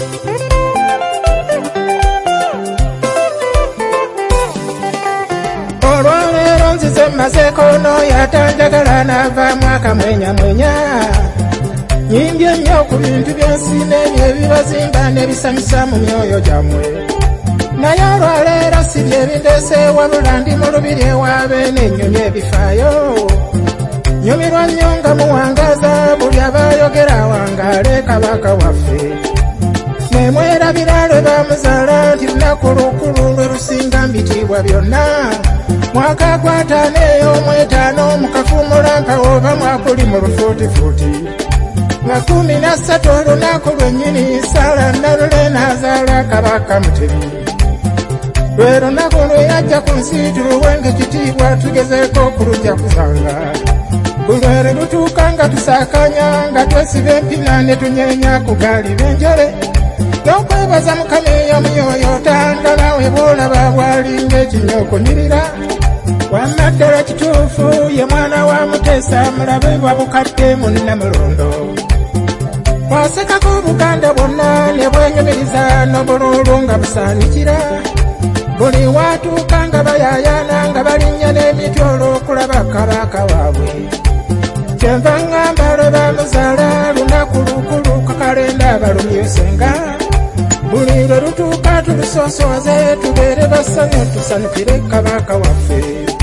Olwaleero nzize mmazeeko n'oyatanjagala n'avaamu akamwenyamwenya. Nyimbye nnyo ku bintu by'ensi n'ebyo ebibazimba n'ebisanyusa mu myoyo gyammwe. Naye olwaleero si bye bindeese wabula ndi mu lubiri ewaabe n'ennyonyi ebifaayo. Nyumirwa nnyo nga muwangaaza buli abaayogera wangaale kabaka waffe. Ne mwerabira lwe baamuzaala nti lunaku lukulu lwe lusinga mbitiibwa byonna. Mwaka gwa 5 ey'omwetaano mu Kafuumulampa oba mwakuli mu lufuutifuuti. Nga 13 olunaku lwennyini Saala Nalule n'azaala Kabaka Mutebi. Lwe lunaku lwe yajja ku nsi tuluwenga ekitiibwa tugezeeko okulujja kuzanga. Buli lwe lutuuka nga tusaakanya nga twesiba empina ne tunyeenya ku gaali b'enjole. N'okwebaza Mukama ey'omyoyo otandala we bw'olaba bw'alinga ekinyookonyirira. Wamma ddala kituufu ye mwana wa Muteesa mulabe bwa bukadde mu Namulondo. Bwasekako Buganda bwonna ne bwenyumiriza n'obululu nga busaanikira. Buli waatuuka nga bayaayaana nga balinnya n'emityolo okulaba kabaka waabwe. Kyenva ngamba lwe baamuzaala lunaku lukulu kakalenda balumyusenga. Buli lwe lutuuka tulusoosowaze tubeere basanyu tusanyukire kabaka waffe.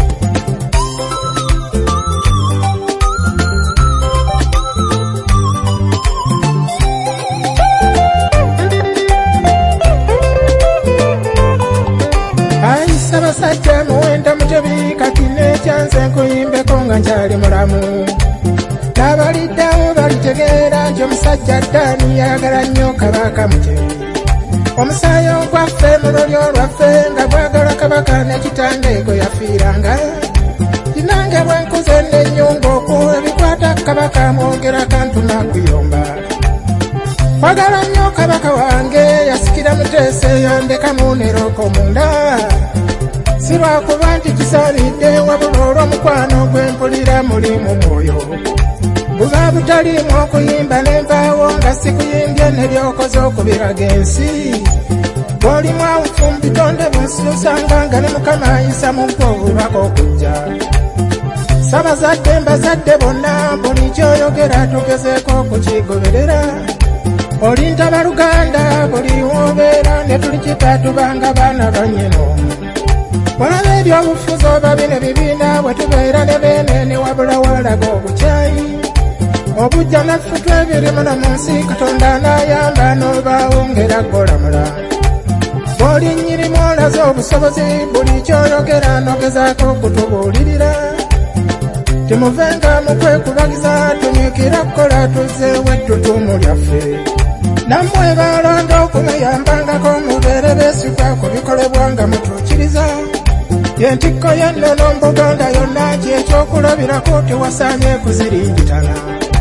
Abasajja muwenda Mutebi kati n'ekyanze nkuyimbeko nga nkyali mulamu. N'abaliddawo balitegeera nti omusajja ddaani yagala nnyo Kabaka Mutebi. Omusaayi ogwaffe mu lulyo lwaffe nga gwagala Kabaka n'ekitange gwe yafiiranga. Kinange bwe nkuze n'ennyungu okuwa ebikwata Kabaka mwongera kantuma kuyomba. Kwagala nnyo Kabaka wange yasikira Muteesa yandekamu n'erooko munda. Si lwakuba nti kisaanidde wabula olw'omukwano gwe mpulira muli mu mwoyo. Buba butaliimu okuyimba n'envaawo nga sikuyimbye n'ebyokoze okubiraga ensi. Bw'olimu awufu mu bitonde bunsi osanga nga ne Mukama ayisa mu bwo obubaka okujja. Sabazadde mbazadde bonna buli kyoyogera tugezeeko okukigoberera. Olintaba Luganda buli w'obeera ne tulikita tubanga baana bannyino. Walaba ebyobufuzi oba bino ebibiina bwe tubeera ne beenene wabula walaga obukyayi. Obujja naffe twebiri muno mu nsi Katonda anaayamba n'obaawo ng'era gwolamula. Bw'oli nnyirimu olaze obusobozi buli kyoyogera n'ogezaako okutubuulirira. Temuvenga mu kwekubagiza tunyikira kukola tuzzeewo ettutumu lyaffe. Nammwe balonda okumuyambangako mubeere beesigwa ku bikolebwa nga mutuukiriza. Yentikko y'ennono mu Buganda yonna kyekyokulabirako tewasaanye kuziringitana.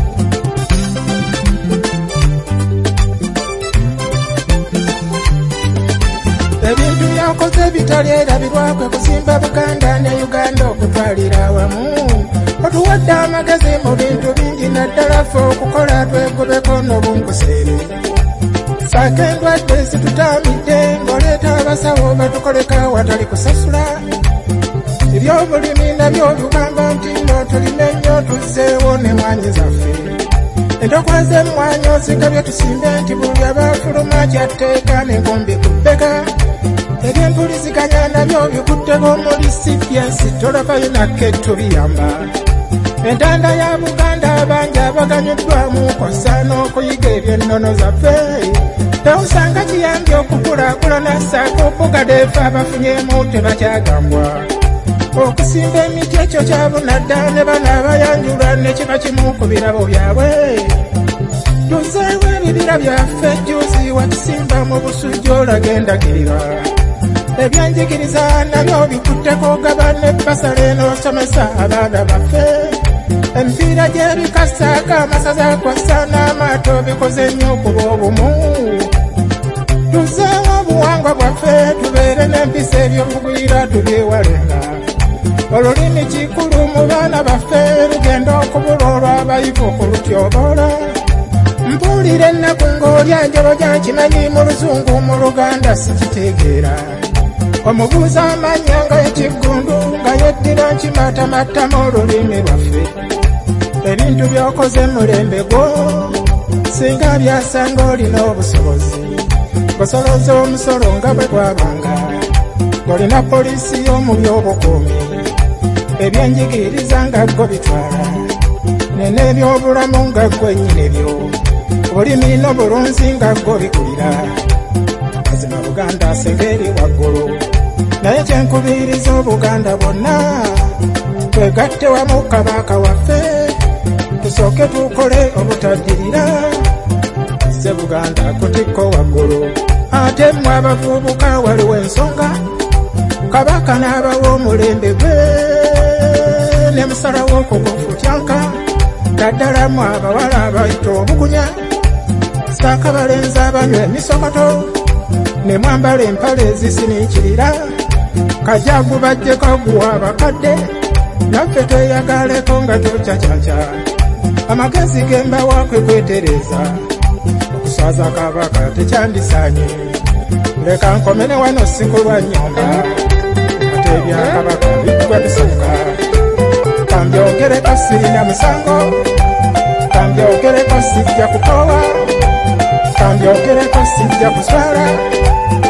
Ebintu byakoze bitali erabirwa kwe kuzimba Buganda ne Uganda okutwalira awamu. Otuwadde amagezi mu bintu bingi naddala ffe okukola twegobeko n'obunkuseere. Saako endwadde zitutaamidde ng'oleeta abasawo batukoleka watali kusasula. Ebyobulimi nabyo tugamba nti nno tulime nnyo tuzzeewo n'emmwanyi zaffe. Entokwa z'emmwanyi ozigabye tusimbe nti buli abaafuluma kyatteeka n'enkumbi ku bbega. Eby'empuliziganya nabyo bikutteko omuli CPS tolabayo nakka etubiyamba. Entanda ya Buganda abangi abaganyuddwamu kwassa n'okuyiga eby'ennono zaffe. Tewusanga kiyambye okukulaakulana ssaako Bugadeefe abafunyemu tebakyagambwa. Okusimba emiti ekyo kyabunadda ne bano abayanjulwa ne kiba kimu ku birabo byabwe. Tuzzeewo ebibira byaffe ejjuuzi wakisimba mu busujju olaga endagirira. Ebyenjigiriza nabyo bikutteko gabana ebbasale n'osomesa abaana baffe. Emipiira gy'ebikasaako amasaza kwassa n'amaato bikoze nnyo okuba obumu. Tuzzeewo obuwangwa bwaffe tubeere n'empisa eby'okugwira tubyewalenga. Olulimi kikulu mu baana baffe lugenda okubula olw'abayivu okulutyoboola. mpulira ennaku ng'olya njolo gyakimanyi mu luzungu mu luganda sikitegeera omubuuza amanya nga ekiggundu nga yeddira nkimatamatamu olulimi lwaffe ebintu by'okoze mulembe gwo singa byasanga olina obusobozi osoloza omusolo nga bwe gwabanga olina poliisi y'omu by'obukuumi ebyenjigiriza nga gwo bitwala n'ebyobulamu nga gwe nnyini byo obulimi n'obulunzi nga gwo bikulira mazima Buganda asinga eri waggulu naye kyenkubiriza Obuganda bwonna twegatte wamu Kabaka waffe tusooke tukole obutaddirira ze Buganda kutikko waggulu ate mmwe abavubuka waliwo ensonga Kabaka n'abawa omulembe gwe ne musalawo okugufutyanka naddala mmwe abawala abayita obugunya saaka balenzi abanywa emisokoto ne mwambala empale ezisiniikirira Kajaagu bajjeko guwa abakadde naffe tweyagaleko nga tokyakyakya amagezi gembawa kwe kwetereza okuswaza Kabaka tekyandisaanye leka nkomene wano sikulwa nnyomba ate ebya Kabaka bijjwa bisooka kambyogereko sirina musango kambyogereko sijja kukoowa kambyogereko sijja kuswala